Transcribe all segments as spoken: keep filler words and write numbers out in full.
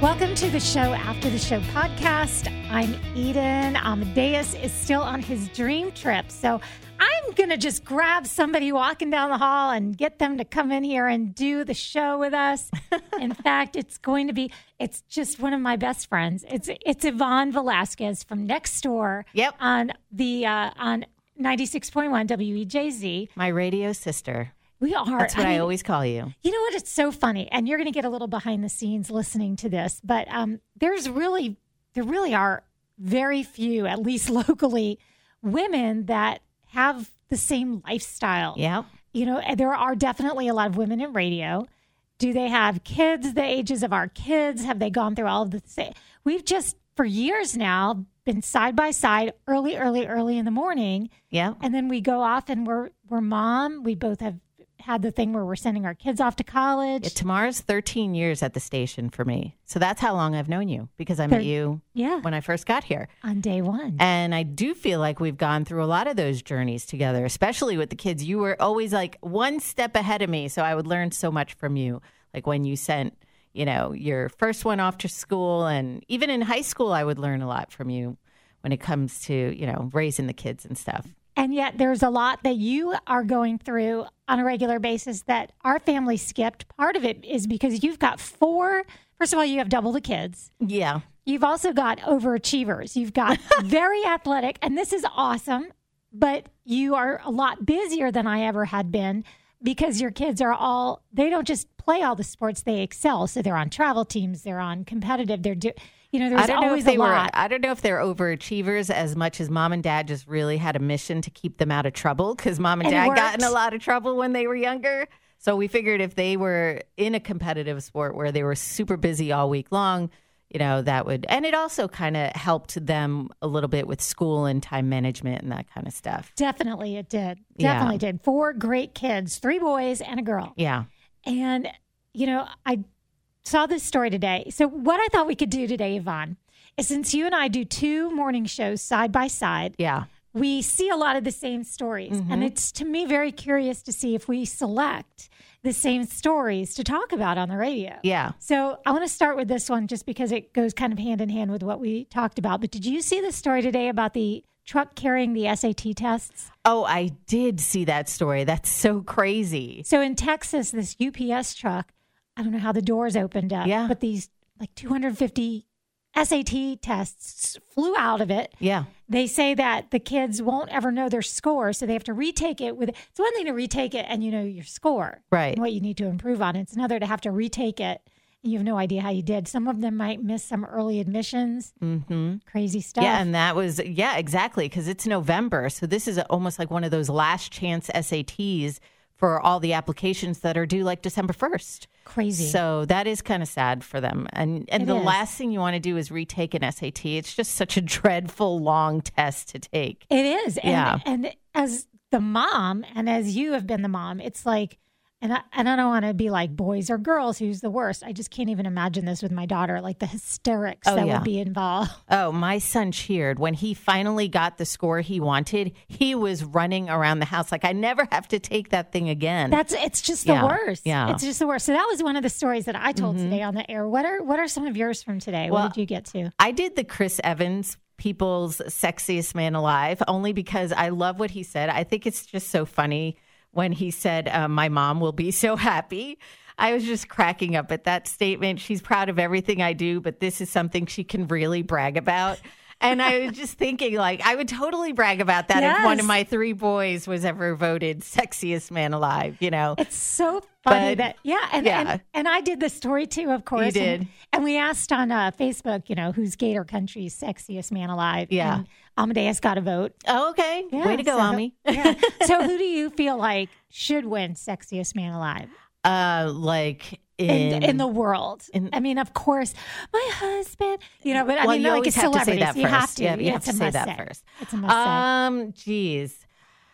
Welcome to the Show After the Show podcast. I'm Eden. Amadeus is still on his dream trip. So I'm going to just grab somebody walking down the hall and get them to come in here and do the show with us. In fact, it's going to be, it's just one of my best friends. It's it's Yvonne Velasquez from next door. Yep. On the, uh, on ninety-six point one W E J Z. My radio sister. We are. That's what I, I mean, always call you. You know what? It's so funny. And you're going to get a little behind the scenes listening to this. But um, there's really, there really are very few, at least locally, women that have the same lifestyle. Yeah. You know, there are definitely a lot of women in radio. Do they have kids the ages of our kids? Have they gone through all of the same? We've just, for years now, been side by side, early, early, early in the morning. Yeah. And then we go off and we're, we're mom. We both have had the thing where we're sending our kids off to college. Yeah, tomorrow's thirteen years at the station for me. So that's how long I've known you, because I met you yeah. when I first got here. On day one. And I do feel like we've gone through a lot of those journeys together, especially with the kids. You were always like one step ahead of me. So I would learn so much from you. Like when you sent, you know, your first one off to school, and even in high school, I would learn a lot from you when it comes to, you know, raising the kids and stuff. And yet there's a lot that you are going through on a regular basis that our family skipped. Part of it is because you've got four. First of all, you have double the kids. Yeah. You've also got overachievers. You've got very athletic, and this is awesome. But you are a lot busier than I ever had been because your kids are all, they don't just play all the sports, they excel. So they're on travel teams, they're on competitive, they're doing. You know, there's I don't know always if they a were, lot. I don't know if they're overachievers as much as mom and dad just really had a mission to keep them out of trouble, because mom and, And it dad worked. got in a lot of trouble when they were younger. So we figured if they were in a competitive sport where they were super busy all week long, you know, that would, and it also kind of helped them a little bit with school and time management and that kind of stuff. Definitely it did. Yeah. Definitely did. Four great kids, three boys and a girl. Yeah. And, you know, I saw this story today. So what I thought we could do today, Yvonne, is since you and I do two morning shows side by side, Yeah. we see a lot of the same stories. Mm-hmm. And it's, to me, very curious to see if we select the same stories to talk about on the radio. Yeah. So I want to start with this one just because it goes kind of hand in hand with what we talked about. But did you see the story today about the truck carrying the S A T tests? Oh, I did see that story. That's so crazy. So in Texas, this U P S truck, I don't know how the doors opened up, Yeah. but these like two hundred fifty S A T tests flew out of it. Yeah. They say that the kids won't ever know their score, so they have to retake it with, it's one thing to retake it and you know your score, Right. and what you need to improve on. It's another to have to retake it and you have no idea how you did. Some of them might miss some early admissions, Mm-hmm. crazy stuff. Yeah, and that was, yeah, exactly, because it's November. So this is almost like one of those last chance S A Ts for all the applications that are due like December first. Crazy. So that is kind of sad for them. And and It the is. last thing you want to do is retake an S A T. It's just such a dreadful, long test to take. It is. And, Yeah. and as the mom, and as you have been the mom, it's like, and I, and I don't want to be like boys or girls, who's the worst. I just can't even imagine this with my daughter, like the hysterics Oh, that yeah. would be involved. Oh, my son cheered. When he finally got the score he wanted, he was running around the house like, I never have to take that thing again. That's, it's just the Yeah, worst. yeah. It's just the worst. So that was one of the stories that I told Mhm. today on the air. What are, what are some of yours from today? Well, what did you get to? I did the Chris Evans, People's Sexiest Man Alive, only because I love what he said. I think it's just so funny when he said, uh, my mom will be so happy. I was just cracking up at that statement. She's proud of everything I do, but this is something she can really brag about. And I was just thinking, like, I would totally brag about that if one Yes. of my three boys was ever voted sexiest man alive, you know? It's so funny But- that, yeah. And, yeah. and and I did the story too, of course. You did. And, and we asked on uh, Facebook, you know, who's Gator Country's sexiest man alive? Yeah. And Amadeus got a vote. Oh, okay. Yeah, Way to go, so- Ami. Yeah. So who do you feel like should win sexiest man alive Uh, like in, in, in the world? in- I mean, of course, my husband, you know, but I well, mean, you like always it's have to say celebrities. that You have first. to. Yeah, you have it's to a say must that say. first. It's a must say. Um, geez.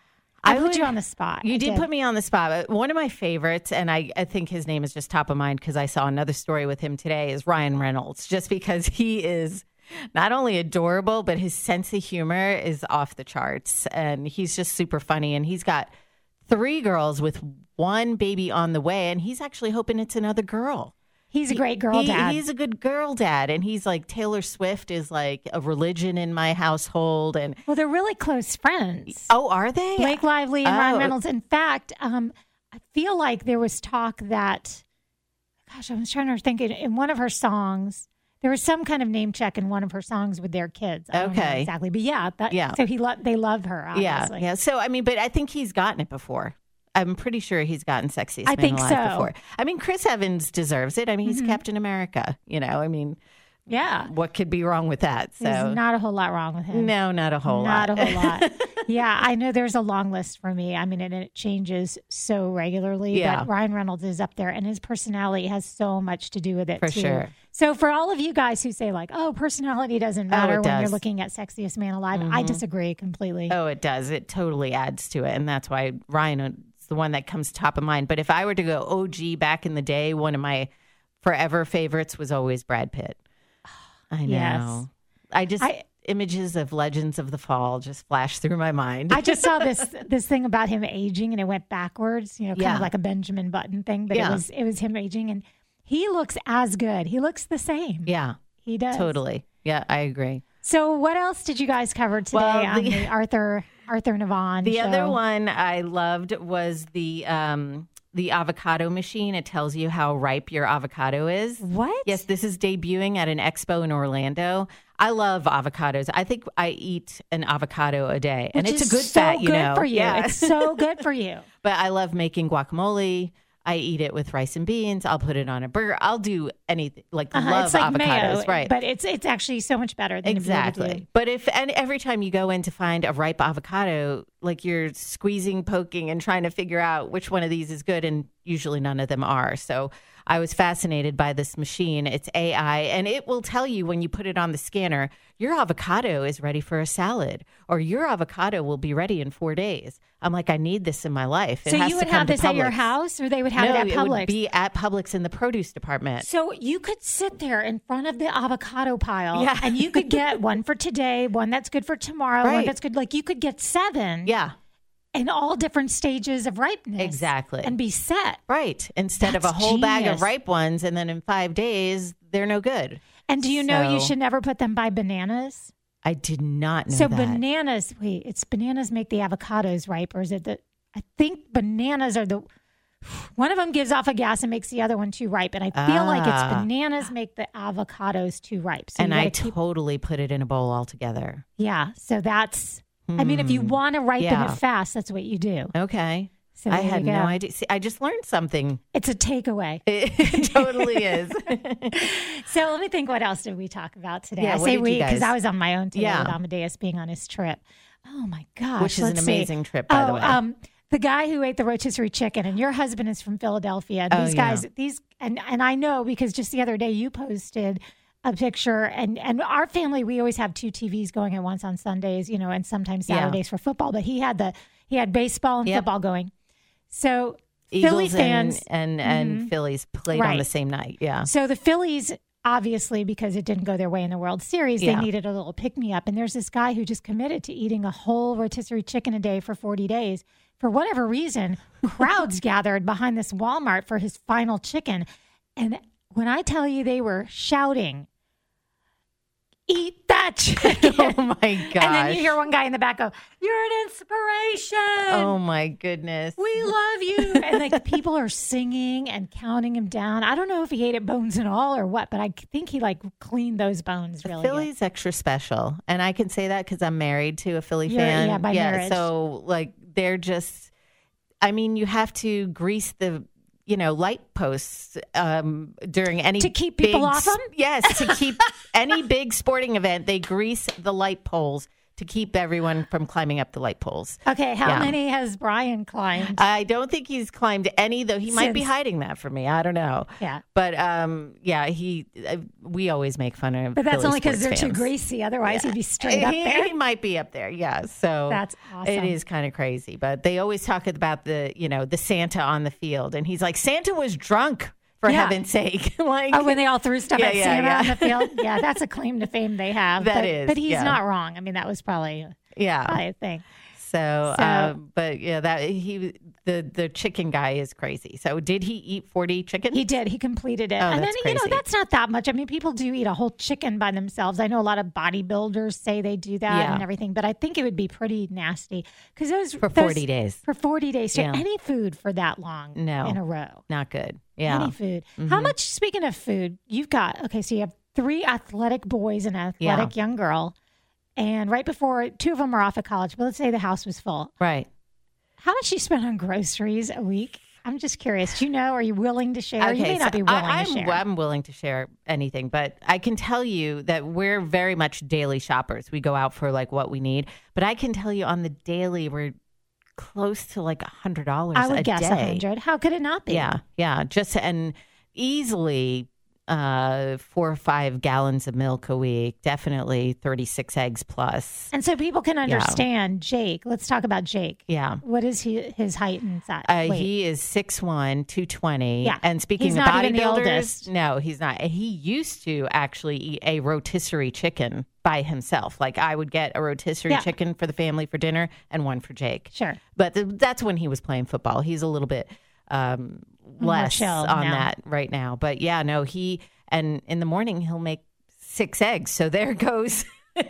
I, I put would- you on the spot. You I did put me on the spot. But one of my favorites, and I, I think his name is just top of mind because I saw another story with him today, is Ryan Reynolds, just because he is not only adorable, but his sense of humor is off the charts. And he's just super funny. And he's got three girls with one baby on the way. And he's actually hoping it's another girl. He's a great girl he, dad. He's a good girl dad. And he's like, Taylor Swift is like a religion in my household. And well, they're really close friends. oh, are they? Blake Lively and oh. Ryan Reynolds. In fact, um, I feel like there was talk that, gosh, I was trying to think, in, in one of her songs, there was some kind of name check in one of her songs with their kids. I don't know Okay. exactly. But yeah, that, Yeah. so he lo- they love her, obviously. Yeah, yeah. So, I mean, but I think he's gotten it before. I'm pretty sure he's gotten Sexiest I Man think Alive so. before. I mean, Chris Evans deserves it. I mean, he's Mhm. Captain America. You know, I mean, Yeah. what could be wrong with that? So, There's not a whole lot wrong with him. no, not a whole Not lot. a whole lot. Yeah, I know there's a long list for me. I mean, and it changes so regularly. Yeah. But Ryan Reynolds is up there, and his personality has so much to do with it, For too. sure. So for all of you guys who say, like, oh, personality doesn't matter it when you're does. looking at Sexiest Man Alive, I disagree completely. Oh, it does. It totally adds to it. And that's why Ryan is the one that comes top of mind. But if I were to go O G back in the day, one of my forever favorites was always Brad Pitt. I know. Yes. I just, I- images of Legends of the Fall just flash through my mind. I just saw this this thing about him aging, and it went backwards, you know, kind Yeah. of like a Benjamin Button thing, but Yeah. it was it was him aging, and he looks as good. He looks the same. yeah, He does. totally. Yeah, I agree. So what else did you guys cover today Well, on the- the Arthur Arthur Navon The show? other one I loved was the um, the avocado machine. It tells you how ripe your avocado is. What? Yes, this is debuting at an expo in Orlando. I love avocados. I think I eat an avocado a day, and Which it's is a good so fat, you good know. for you. Yeah. It's so good for you. But I love making guacamole. I eat it with rice and beans. I'll put it on a burger. I'll do anything. Like Uh-huh. love It's like avocados, mayo, right? But it's it's actually so much better than Exactly. But if and every time you go in to find a ripe avocado, like you're squeezing, poking, and trying to figure out which one of these is good, and usually none of them are. So I was fascinated by this machine. It's A I, and it will tell you when you put it on the scanner, your avocado is ready for a salad, or your avocado will be ready in four days. I'm like, I need this in my life. It So has you to would come have to this at your Publix. house, or they would have No, it at it Publix? would be at Publix in the produce department. So you could sit there in front of the avocado pile, Yeah. and you could get one for today, one that's good for tomorrow, one Right. that's good. Like you could get seven, Yeah, in all different stages of ripeness, Exactly. and be set. right. Instead of a That's whole bag genius. of ripe ones, and then in five days, they're no good. And do you know you So- should never put them by bananas? I did not know So that. bananas, wait, it's bananas make the avocados ripe, or is it the? I think bananas are the. One of them gives off a gas and makes the other one too ripe, and I feel like it's Ah. bananas make the avocados too ripe. So and you I gotta keep, totally put it in a bowl altogether. yeah. So that's. I mean, if you want to ripen Yeah. it fast, that's what you do. Okay. So I there had you no go. idea. See, I just learned something. It's a takeaway. It totally is. So let me think. What else did we talk about today? Yeah, I what say did you we because guys- I was on my own today Yeah. with Amadeus being on his trip. Oh my gosh, Which is an let's see. amazing trip, by oh, the way. Um, the guy who ate the rotisserie chicken, and your husband is from Philadelphia. Oh, These yeah. guys, these, and and I know because just the other day you posted a picture, and and our family, we always have two T Vs going at once on Sundays, you know, and sometimes Yeah. Saturdays for football. But he had the he had baseball and Yep. football going. So Eagles Philly fans, and and, and Phillies played on Right. the same night. Yeah. so the Phillies, obviously, because it didn't go their way in the World Series, Yeah. they needed a little pick me up. And there's this guy who just committed to eating a whole rotisserie chicken a day for forty days. For whatever reason, crowds gathered behind this Walmart for his final chicken. And when I tell you they were shouting, eat that chicken. Oh my gosh. And then you hear one guy in the back go, you're an inspiration. Oh my goodness. We love you. And like people are singing and counting him down. I don't know if he ate it bones and all or what, but I think he like cleaned those bones really good. Philly's extra special. And I can say that because I'm married to a Philly You're- fan. yeah, by marriage. So like they're just, I mean, you have to grease the, you know, light posts um, during any To keep people big off 'em? s- Yes, to keep any big sporting event, they grease the light poles to keep everyone from climbing up the light poles. Okay, how Yeah. many has Brian climbed? I don't think he's climbed any, though he might be Since- hiding that from me. I don't know. Yeah. But um, yeah, he. Uh, we always make fun of. But that's Philly only because they're sports too fans. greasy. Otherwise, he'd be straight up he, there. he might be up there, yeah. So That's awesome. It is kind of crazy, but they always talk about the, you know, the Santa on the field, and he's like, Santa was drunk for Yeah. heaven's sake. Like, Oh, when they all threw stuff Yeah, at yeah, Santa yeah. on the field? Yeah, that's a claim to fame they have. That but, is, But he's yeah. not wrong. I mean, that was probably, yeah. probably a thing. So, So- um, but yeah, that he the the chicken guy is crazy. So, did he eat forty chickens? He did. He completed it. Oh, and then, that's you know, crazy. that's not that much. I mean, people do eat a whole chicken by themselves. I know a lot of bodybuilders say they do that Yeah. and everything, but I think it would be pretty nasty because those For those- forty days. For forty days straight. Yeah. Any food for that long No. in a row. Not good. Yeah. Mm-hmm. Any food. How much, speaking of food, you've got, okay, so you have three athletic boys and an athletic young girl. And right before, two of them are off at college, but let's say the house was full. Right. How much do you spend on groceries a week? I'm just curious. Do you know? Are you willing to share? you may not so be willing I, I'm, to share. I'm willing to share anything, but I can tell you that we're very much daily shoppers. We go out for like what we need, but I can tell you on the daily, we're close to like a hundred dollars I would a guess day. a hundred. How could it not be? Yeah, yeah, just and easily uh, four or five gallons of milk a week. Definitely thirty-six eggs plus. And so people can understand Jake. Let's talk about Jake. Yeah. What is he? His height and size? Uh, Wait. he is six one, two twenty. Yeah. And speaking He's of not even the bodybuilders, oldest. no, he's not. He used to actually eat a rotisserie chicken by himself. Like I would get a rotisserie Yeah. chicken for the family for dinner and one for Jake. Sure. But th- that's when he was playing football. He's a little bit um, More less chill on now. that right now. But yeah, no, he, and in the morning he'll make six eggs. So there goes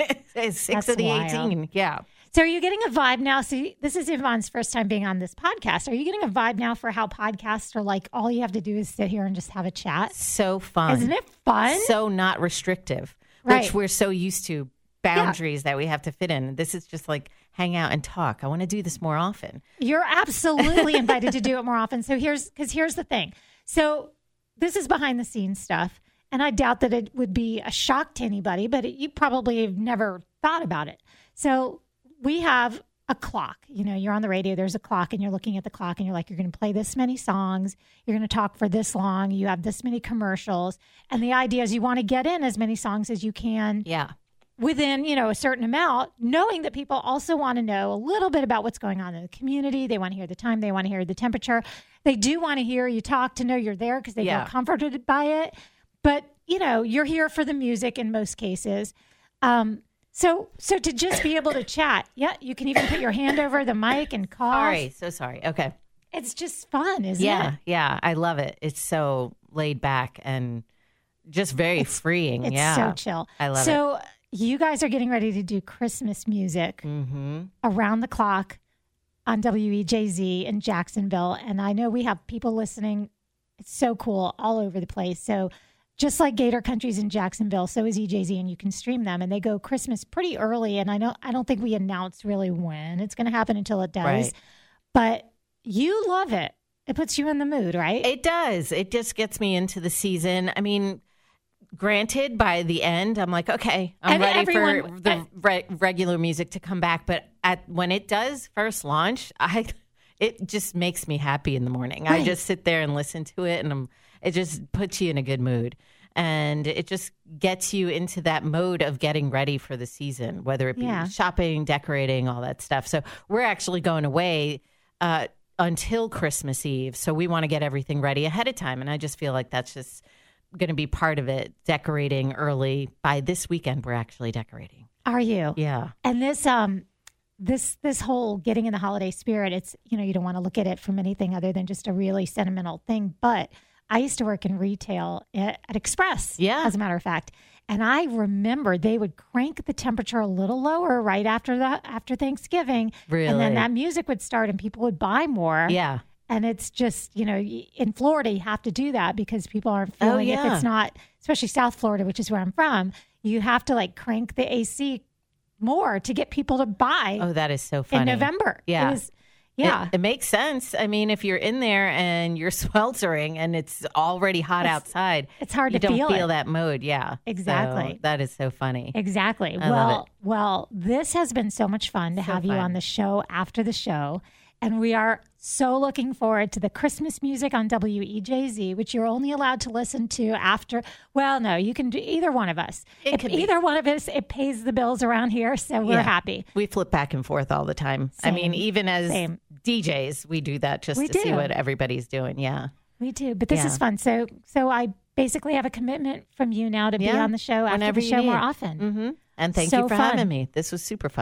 six That's of the wild. eighteen. Yeah. So are you getting a vibe now? See, this is Yvonne's first time being on this podcast. Are you getting a vibe now for how podcasts are like all you have to do is sit here and just have a chat? So fun. Isn't it fun? So not restrictive, Right. which we're so used to, boundaries that we have to fit in. This is just like hang out and talk. I want to do this more often. You're absolutely invited to do it more often. So here's because here's the thing. So this is behind the scenes stuff, and I doubt that it would be a shock to anybody, but it, you probably have never thought about it. So we have a clock. You know, you're on the radio, there's a clock, and you're looking at the clock, and you're like, you're going to play this many songs, you're going to talk for this long, you have this many commercials, and the idea is you want to get in as many songs as you can Yeah. within, you know, a certain amount, knowing that people also want to know a little bit about what's going on in the community. They want to hear the time. They want to hear the temperature. They do want to hear you talk to know you're there because they Yeah. feel comforted by it. But, you know, you're here for the music in most cases. Um, so, so to just be able to chat, yeah, you can even put your hand over the mic and cough. Sorry. So sorry. Okay. It's just fun, isn't Yeah. it? Yeah. I love it. It's so laid back and just very freeing. It's yeah. so chill. I love so, it. You guys are getting ready to do Christmas music Mm-hmm. around the clock on W E J Z in Jacksonville. And I know we have people listening. It's so cool all over the place. So just like Gator Country's in Jacksonville, so is E J Z, and you can stream them. And they go Christmas pretty early. And I know I don't think we announced really when it's going to happen until it does. Right. But you love it. It puts you in the mood, right? It does. It just gets me into the season. I mean, granted, by the end, I'm like, okay, I'm And ready everyone- for the re- regular music to come back. But at when it does first launch, I it just makes me happy in the morning. I Right. just sit there and listen to it, and I'm, it just puts you in a good mood. And it just gets you into that mode of getting ready for the season, whether it be Yeah. shopping, decorating, all that stuff. So we're actually going away uh, until Christmas Eve. So we want to get everything ready ahead of time. And I just feel like that's just going to be part of it, decorating early. By this weekend, we're actually decorating. Are you? Yeah. And this um this this whole getting in the holiday spirit, it's, you know, you don't want to look at it from anything other than just a really sentimental thing. But I used to work in retail at, at Express, Yeah. as a matter of fact. And I remember they would crank the temperature a little lower right after the after Thanksgiving. And Really? then that music would start and people would buy more. Yeah. And it's just, you know, y- in Florida, you have to do that because people aren't Oh, feeling if yeah. it's not, especially South Florida, which is where I'm from, you have to like crank the A C more to get people to buy Oh, that is so funny. in November. Yeah. It was, yeah. It, it makes sense. I mean, if you're in there and you're sweltering and it's already hot It's- outside, it's hard you to don't feel feel it. that mode. Yeah. Exactly. So that is so funny. Exactly. I well, love it. well, this has been so much fun to So have you fun. on the show after the show. And we are so looking forward to the Christmas music on W E J Z, which you're only allowed to listen to after. Well, no, you can do either one of us. It if could be. either one of us, it pays the bills around here. So we're Yeah. happy. We flip back and forth all the time. I mean, Same. even as Same. D Js, we do that just We to see do. what everybody's doing. Yeah. We do. But this Yeah. is fun. So, so I basically have a commitment from you now to be Yeah. on the show after Whenever the you show more need. often. Mm-hmm. And thank So you for fun. having me. This was super fun.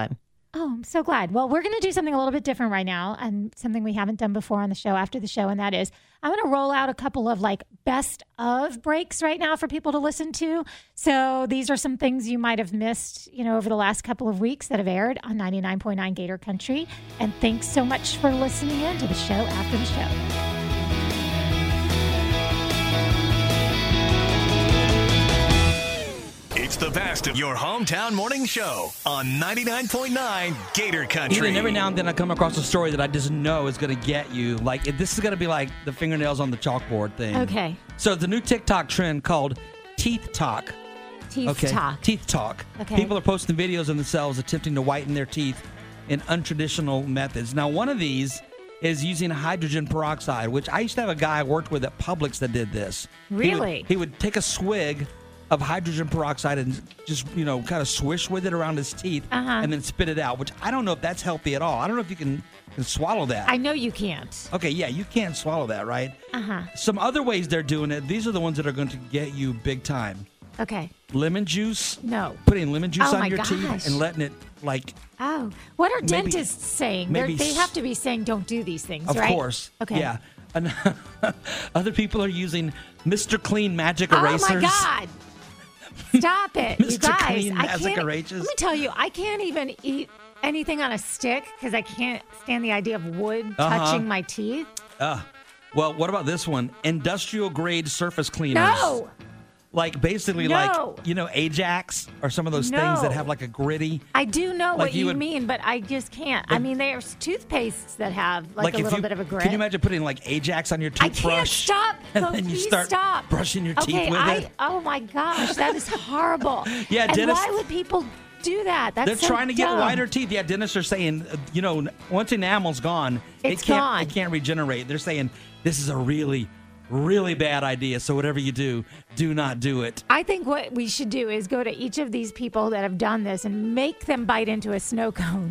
Oh, I'm so glad. Well, we're going to do something a little bit different right now and something we haven't done before on the show after the show. And that is I'm going to roll out a couple of like best of breaks right now for people to listen to. So these are some things you might have missed, you know, over the last couple of weeks that have aired on ninety-nine point nine Gator Country. And thanks so much for listening in to the show after the show. It's the best of your hometown morning show on ninety-nine point nine Gator Country. And every now and then I come across a story that I just know is going to get you. Like, if this is going to be like the fingernails on the chalkboard thing. Okay. So the new TikTok trend called Teeth Talk. Teeth okay. Talk. Teeth Talk. Okay. People are posting videos of themselves attempting to whiten their teeth in untraditional methods. Now, one of these is using hydrogen peroxide, which I used to have a guy I worked with at Publix that did this. Really? He would, he would take a swig of hydrogen peroxide and just, you know, kind of swish with it around his teeth uh-huh. and then spit it out, which I don't know if that's healthy at all. I don't know if you can, can swallow that. I know you can't. Okay, yeah, you can't swallow that, right? Uh-huh. Some other ways they're doing it, these are the ones that are going to get you big time. Okay. Lemon juice. No. Putting lemon juice Oh, on my your gosh. teeth and letting it, like... Oh. What are Maybe- dentists saying? They're, maybe they s- have to be saying don't do these things, Of right? course. Okay. Yeah. And other people are using Mister Clean magic Oh, erasers. my God. Stop it, you Mister guys. Clean I Magic can't, Erasers. let me tell you, I can't even eat anything on a stick because I can't stand the idea of wood Uh-huh. touching my teeth. Uh, well, what about this one? Industrial grade surface cleaners. No. Like basically No. like, you know, Ajax or some of those No. things that have like a gritty. I do know Like what you you, would- mean, but I just can't. I Like- mean, there's toothpastes that have like, a if little you, bit of a grit. Can you imagine putting like Ajax on your I toothbrush? can't stop. And No, then you please start stop. brushing your teeth okay, with I, it. Oh my gosh, that is horrible. Yeah, and dentists- why would people do that? That's They're so trying to get dumb. whiter teeth. Yeah, dentists are saying, uh, you know, once enamel's gone, It's it can't gone. it can't regenerate. They're saying this is a really, really bad idea. So whatever you do, do not do it. I think what we should do is go to each of these people that have done this and make them bite into a snow cone.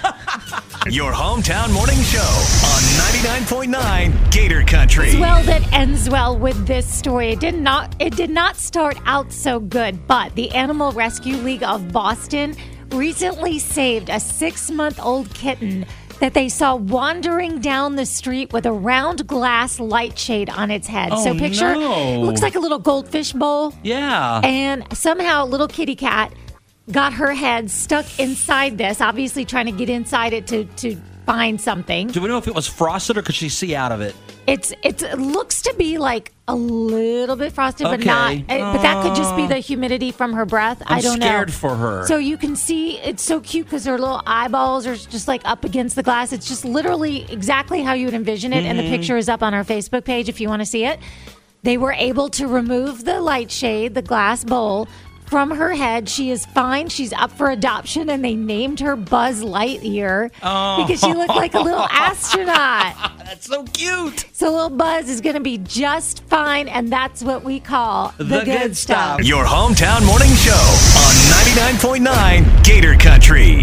Your hometown morning show on ninety-nine point nine Gator Country. Well, that ends well with this story. It did not. It did not start out so good, but the Animal Rescue League of Boston recently saved a six-month-old kitten that they saw wandering down the street with a round glass light shade on its head. Oh, so picture no. it looks like a little goldfish bowl. Yeah. And somehow a little kitty cat got her head stuck inside this, obviously trying to get inside it to, to find something. Do we know if it was frosted or could she see out of it? It's, it's it looks to be like a little bit frosted, but Okay. not. uh, But that could just be the humidity from her breath. I'm I don't scared know. for her. So you can see it's so cute because her little eyeballs are just like up against the glass. It's just literally exactly how you would envision it. And the picture is up on our Facebook page if you want to see it. They were able to remove the light shade, the glass bowl, from her head. She is fine. She's up for adoption, and they named her Buzz Lightyear Oh. because she looked like a little astronaut. That's so cute. So little Buzz is going to be just fine, and that's what we call the, The good, good stuff. stuff. Your hometown morning show on ninety-nine point nine Gator Country.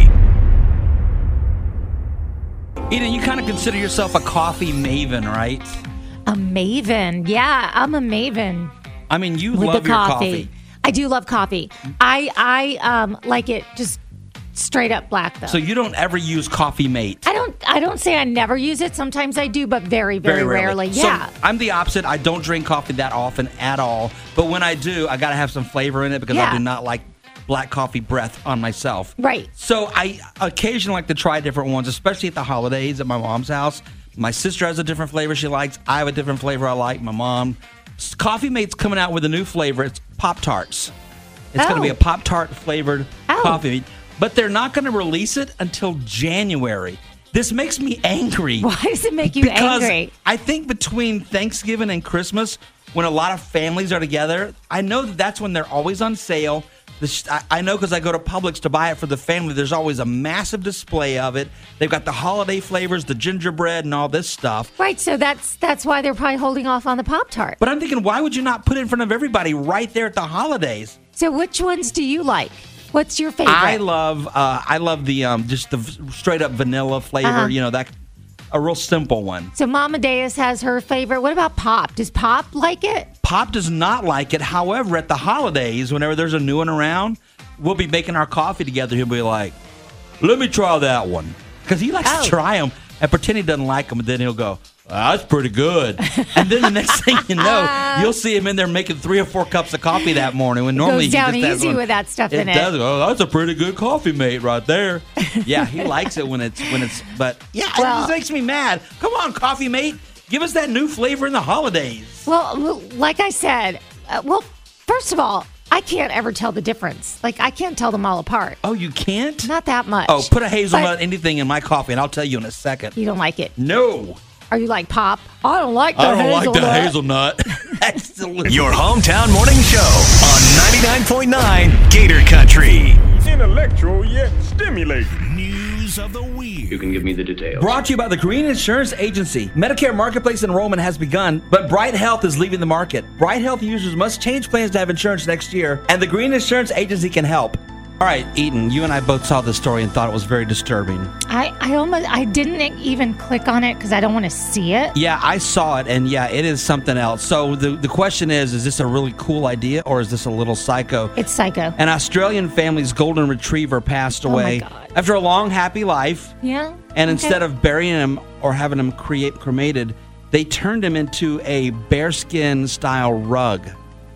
Eden, you kind of consider yourself a coffee maven, right? A maven. Yeah, I'm a maven I mean, you with love the your coffee. coffee. I do love coffee. I I um like it just straight up black though. So you don't ever use Coffee Mate. I don't I don't say I never use it. Sometimes I do, but very very, rarely. So Yeah. I'm the opposite. I don't drink coffee that often at all. But when I do, I got to have some flavor in it because Yeah. I do not like black coffee breath on myself. Right. So I occasionally like to try different ones, especially at the holidays at my mom's house. My sister has a different flavor she likes. I have a different flavor I like. My mom. Coffee Mate's coming out with a new flavor. It's Pop-Tarts. It's going to Oh. be a Pop-Tart flavored Oh. coffee Mate. But they're not going to release it until January. This makes me angry. Why does it make you Because angry? I think between Thanksgiving and Christmas, when a lot of families are together, I know that that's when they're always on sale. The sh- I- I know because I go to Publix to buy it for the family. There's always a massive display of it. They've got the holiday flavors, the gingerbread, and all this stuff. Right, so that's that's why they're probably holding off on the Pop Tart. But I'm thinking, why would you not put it in front of everybody right there at the holidays? So which ones do you like? What's your favorite? I love, uh, I love the um, just the v- straight up vanilla flavor. Uh-huh. You know, that a real simple one. So Mama Deus has her favorite. What about Pop? Does Pop like it? Pop does not like it. However, at the holidays, whenever there's a new one around, we'll be making our coffee together. He'll be like, let me try that one. Because he likes Oh. to try them and pretend he doesn't like them, and then he'll go, that's pretty good. And then the next thing you know, you'll see him in there making three or four cups of coffee that morning. When normally goes down he just has easy one. with that stuff it in it. does. Oh, that's a pretty good coffee mate right there. Yeah, he likes it when it's when it's. But yeah, Well- it just makes me mad. Come on, coffee mate, give us that new flavor in the holidays. Well, well, like I said, uh, well, first of all, I can't ever tell the difference. Like, I can't tell them all apart. Oh, you can't? Not that much. Oh, put a hazelnut But anything in my coffee, and I'll tell you in a second. you don't like it. No, Are you like Pop? I don't like the I don't hazelnut. like the hazelnut. That's delicious. Your hometown morning show on ninety-nine point nine Gator Country. Intellectual yet stimulating. News of the week. You can give me the details. Brought to you by the Green Insurance Agency. Medicare Marketplace enrollment has begun, but Bright Health is leaving the market. Bright Health users must change plans to have insurance next year, and the Green Insurance Agency can help. All right, Eden, you and I both saw this story and thought it was very disturbing. I, I almost I didn't even click on it because I don't want to see it. Yeah, I saw it, and yeah, it is something else. So the, the question is, is this a really cool idea, or is this a little psycho? It's psycho. An Australian family's golden retriever passed Oh, my away God. after a long, happy life. Yeah. And Okay. instead of burying him or having him create cremated, they turned him into a bearskin style rug.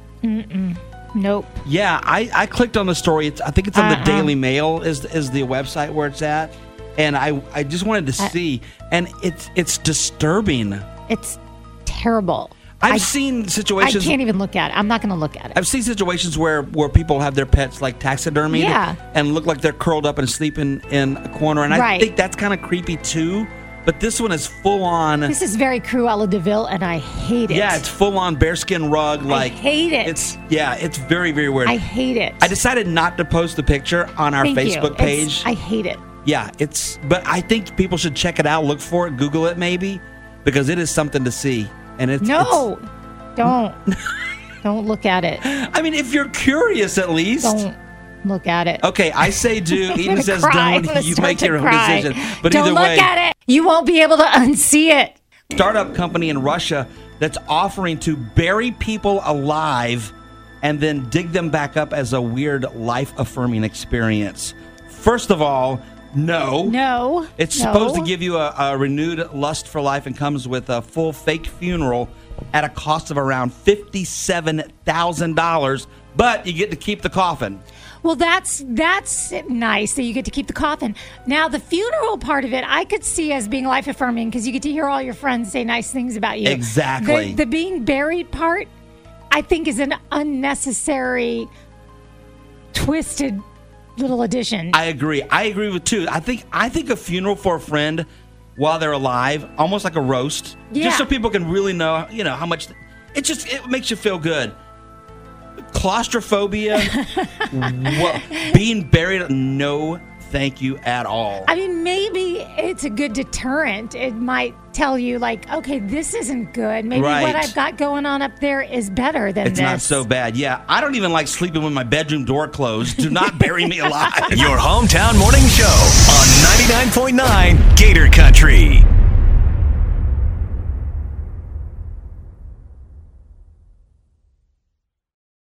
Nope. Yeah, I, I clicked on the story. It's, I think it's on the Uh-uh. Daily Mail is is the website where it's at, and I I just wanted to I- see, and it's it's disturbing. It's terrible. I've I- seen I situations. can't even look at it. I'm not going to look at it. I've seen situations where, where people have their pets like taxidermied Yeah. and look like they're curled up and sleeping in a corner, and I Right. think that's kind of creepy too. But this one is full on. This is very Cruella de Vil, and I hate it. Yeah, it's full on bearskin rug. Like hate it. It's yeah, it's very very weird. I hate it. I decided not to post the picture on our Thank you. Facebook It's- page. I hate it. yeah, it's. But I think people should check it out, look for it, Google it maybe, because it is something to see. And it's No, don't. Don't look at it. it's- I mean, if you're curious, at least. Don't look at it. Okay, I say do. I'm Eden gonna says cry. I'm don't. gonna You start make to your own cry. decision. But don't either look way, at it. You won't be able to unsee it. startup company in Russia that's offering to bury people alive and then dig them back up as a weird life-affirming experience. First of all, no. No. It's no. supposed to give you a, a renewed lust for life and comes with a full fake funeral at a cost of around fifty-seven thousand dollars, but you get to keep the coffin. Well, that's that's nice that you get to keep the coffin. Now, the funeral part of it, I could see as being life affirming because you get to hear all your friends say nice things about you. Exactly. The, the being buried part, I think, is an unnecessary, twisted little addition. I agree. I agree with two. I think I think a funeral for a friend while they're alive, almost like a roast, Yeah. just so people can really know, you know, how much. It just it makes you feel good. Claustrophobia, wha- being buried, no, thank you at all. I mean, maybe it's a good deterrent. It might tell you, like, okay, this isn't good. Maybe Right. what I've got going on up there is better than It's this. not so bad. Yeah, I don't even like sleeping with my bedroom door closed. Do not bury me alive. Your hometown morning show on ninety-nine point nine Gator Country.